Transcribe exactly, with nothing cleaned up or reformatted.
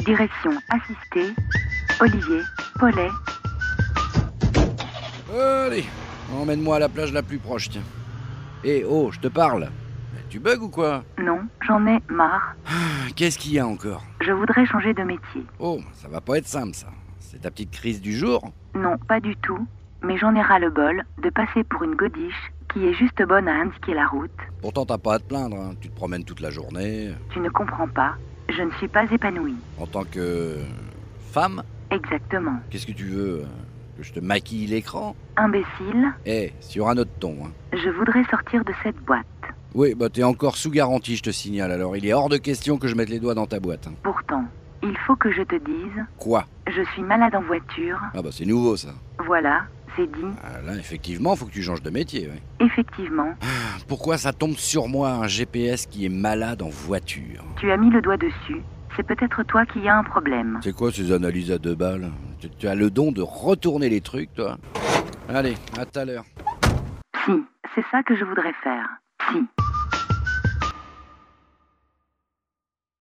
Direction assistée, Olivier, Paulet. Allez, emmène-moi à la plage la plus proche, tiens. Eh oh, je te parle. Tu bugs ou quoi? Non, j'en ai marre. Ah, qu'est-ce qu'il y a encore? Je voudrais changer de métier. Oh, ça va pas être simple, ça. C'est ta petite crise du jour? Non, pas du tout. Mais j'en ai ras-le-bol de passer pour une godiche qui est juste bonne à indiquer la route. Pourtant, t'as pas à te plaindre, hein. Tu te promènes toute la journée. Tu ne comprends pas. Je ne suis pas épanouie. En tant que... femme? Exactement. Qu'est-ce que tu veux? Que je te maquille l'écran? Imbécile, Eh, sur un autre ton, hein. je voudrais sortir de cette boîte. Oui, bah t'es encore sous garantie, je te signale. Alors, il est hors de question que je mette les doigts dans ta boîte, hein. Pourtant, il faut que je te dise, Quoi? je suis malade en voiture. Ah bah c'est nouveau, ça. Voilà, c'est dit. Ah, là, effectivement, faut que tu changes de métier, ouais. Effectivement, Pourquoi ça tombe sur moi, un G P S qui est malade en voiture? tu as mis le doigt dessus. C'est peut-être toi qui as un problème. C'est quoi ces analyses à deux balles? tu, tu as le don de retourner les trucs, toi? Allez, à tout à l'heure. Si, c'est ça que je voudrais faire. Si.